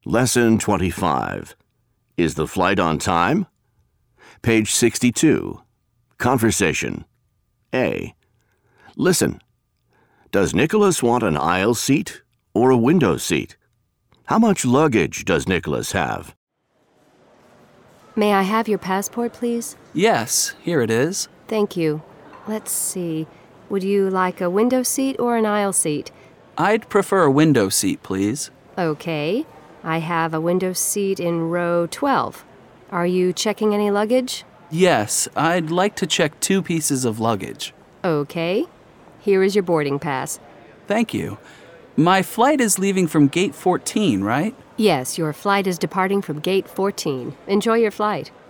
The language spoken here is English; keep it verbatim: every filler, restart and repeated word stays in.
Lesson twenty-five. Is the flight on time? Page sixty-two. Conversation. A. Listen. Does Nicholas want an aisle seat or a window seat? How much luggage does Nicholas have? May I have your passport, please? Yes, here it is. Thank you. Let's see. Would you like a window seat or an aisle seat? I'd prefer a window seat, please. Okay. I have a window seat in row twelve. Are you checking any luggage? Yes, I'd like to check two pieces of luggage. Okay. Here is your boarding pass. Thank you. My flight is leaving from gate fourteen, right? Yes, your flight is departing from gate fourteen. Enjoy your flight.